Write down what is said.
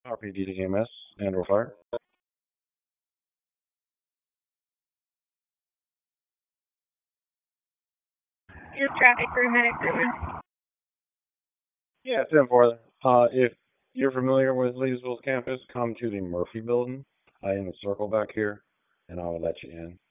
RPD to EMS and/or fire. Your traffic room at agreement. Yeah, 10-4. If you're familiar with Leesville's campus, come to the Murphy building in the circle back here, and I will let you in.